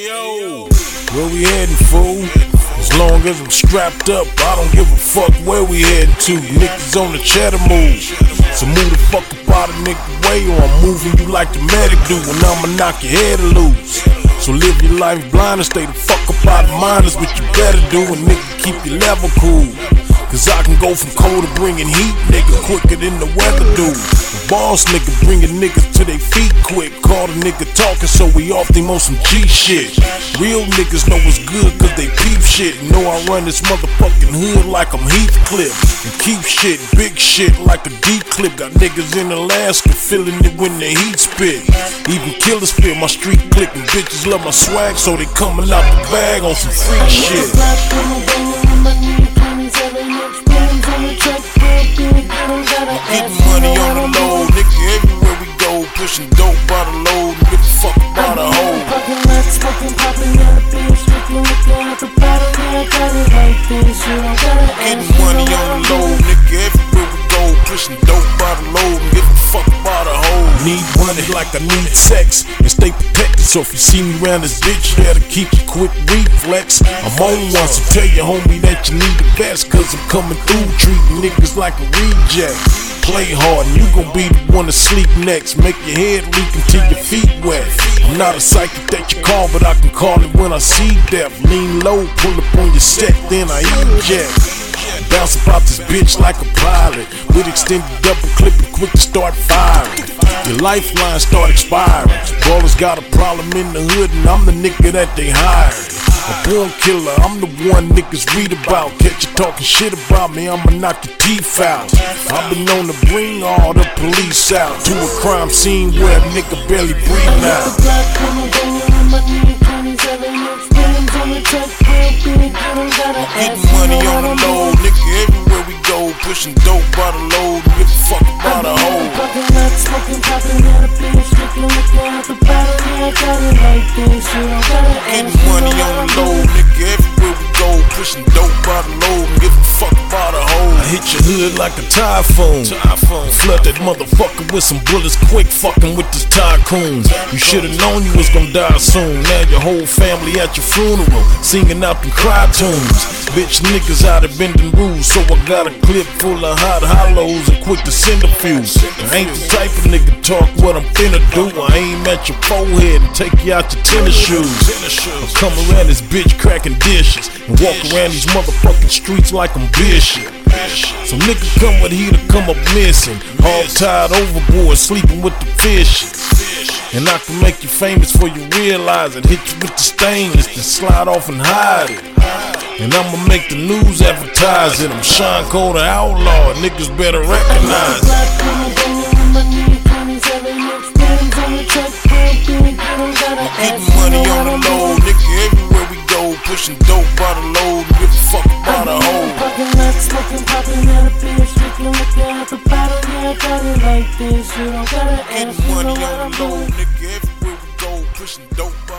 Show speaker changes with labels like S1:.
S1: Yo, where we heading, fool? As long as I'm strapped up, I don't give a fuck where we heading to. Niggas on the cheddar move, so move the fuck up out of nigga way, or I'm moving you like the medic do, and I'ma knock your head loose. So live your life blind and stay the fuck up out of mine is what you better do, and nigga keep your level cool. Cause I can go from cold to bringing heat, nigga, quicker than the weather do. The boss nigga bringing niggas to their feet quick. Call the nigga talking, so we off them on some G shit. Real niggas know what's good cause they peep shit. Know I run this motherfucking hood like I'm Heathcliff. And keep shit, big shit like a deep clip. Got niggas in Alaska feeling it when the heat spit. Even killers feel my street click, and bitches love my swag, so they coming out the bag on some free shit. Getting money on the low, nigga, everywhere we go. Pushing dope by the load, and give a fuck about a hoe. Getting money on the low, nigga, everywhere we go. Pushing dope by the load, and give a fuck about a hoe. Need money like I need sex, and stay protected. So if you see me around this bitch, you better keep your quick reflex. I'm on one, so tell your homie that you need the best, cause I'm coming through treating niggas like a reject. Play hard and you gon' be the one to sleep next. Make your head leak until your feet wet. I'm not a psychic that you call, but I can call it when I see death. Lean low, pull up on your set, then I eject. Bounce about this bitch like a pilot, with extended double clip and quick to start firing. Your lifeline start expiring. Ballers got a problem in the hood, and I'm the nigga that they hired. A born killer, I'm the one niggas read about. Catch you talking shit about me, I'ma knock your teeth out. I've been known to bring all the police out to a crime scene where a nigga barely breathe out. Getting money on the low, nigga, everywhere we go. Pushing dope by the load, and give a fuck about a hoe. Getting money on the low, nigga, everywhere we go. Pushing dope by the load, and give a fuck about a hoe. I hit your hood like a typhoon. Flood that motherfucker with some bullets quick, fucking with this tycoon. You should've known you was gonna die soon. Now your whole family at your funeral, singing out them cry tunes. Bitch niggas out of bending rules, so I got a clip full of hot hollows and quick to send a few. I ain't the type of nigga talk what I'm finna do. I aim at your forehead and take you out your tennis shoes. I come around this bitch cracking dishes and walk around these motherfucking streets like I'm Bishop. So nigga come with heat or come up missing, hog tied overboard, sleeping with the fish. And I can make you famous before you realize it. Hit you with the stainless, then slide off and hide it. And I'ma make the news advertise it. I'm Sean Cole the outlaw, niggas better recognize it. Getting money on the low, nigga, everywhere we go. Pushing dope by the load, and give a fuck about a hoe. Getting money on the low, nigga, everywhere we go. Pushing dope.